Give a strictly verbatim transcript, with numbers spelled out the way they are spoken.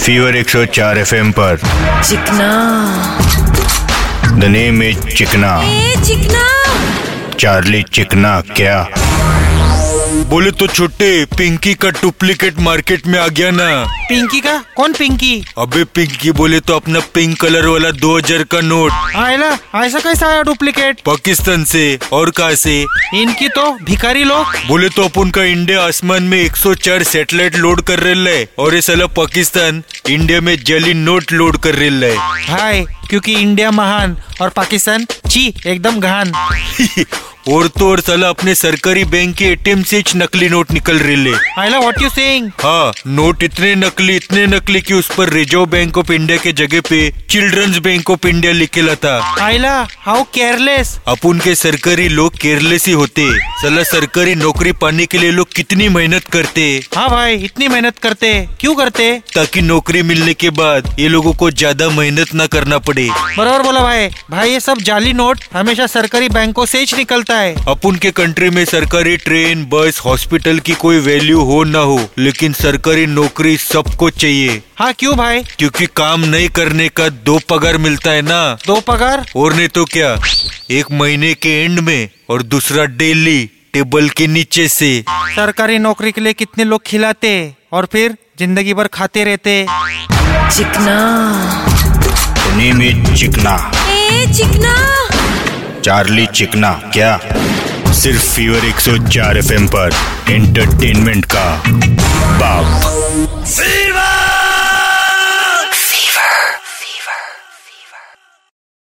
Fever एक सौ चार एफ एम पर। चिकना, द नेम इज चिकना। ए चिकना, चार्ली चिकना क्या? बोले तो छोटे, पिंकी का डुप्लीकेट मार्केट में आ गया ना। पिंकी का? कौन पिंकी? अबे पिंकी बोले तो अपना पिंक कलर वाला दो हजार का नोट। आयला, ऐसा कैसा आया डुप्लीकेट? पाकिस्तान से। और कहाँ से? इनकी तो भिखारी लोग। बोले तो अपन का इंडिया आसमान में एक सौ चार सैटेलाइट लोड कर रहा है और ये साला पाकिस्तान इंडिया में जाली नोट लोड कर रहा है। हाय, क्योंकि इंडिया महान और पाकिस्तान ची एकदम गहान। और तो और साला अपने सरकारी बैंक के एटीएम से नकली नोट निकल रहे। आयला, व्हाट यू सेइंग? हाँ, नोट इतने नकली इतने नकली कि उस पर रिजर्व बैंक ऑफ इंडिया के जगह पे चिल्ड्रंस बैंक ऑफ इंडिया लिखेला था। आयला, हाउ केयरलेस। अपन के सरकारी लोग केयरलेस ही होते। साला सरकारी नौकरी पाने के लिए लोग कितनी मेहनत करते। हाँ भाई, इतनी मेहनत करते। क्यों करते? ताकि नौकरी मिलने के बाद ये लोगों को ज्यादा मेहनत न करना पड़े। बराबर बोला भाई। भाई ये सब जाली नोट हमेशा सरकारी बैंकों से ही निकलता है। अपन के कंट्री में सरकारी ट्रेन, बस, हॉस्पिटल की कोई वैल्यू हो ना हो, लेकिन सरकारी नौकरी सबको चाहिए। हाँ, क्यों भाई? क्योंकि काम नहीं करने का दो पगार मिलता है ना। दो पगार? और नहीं तो क्या, एक महीने के एंड में और दूसरा डेली टेबल के नीचे से। सरकारी नौकरी के लिए कितने लोग खिलाते और फिर जिंदगी भर खाते रहते। चिकना, द नेम इज चिकना। ए चिकना, चार्ली चिकना क्या? सिर्फ फीवर एक सौ चार एफ एम पर, एंटरटेनमेंट का बाप। फीवर।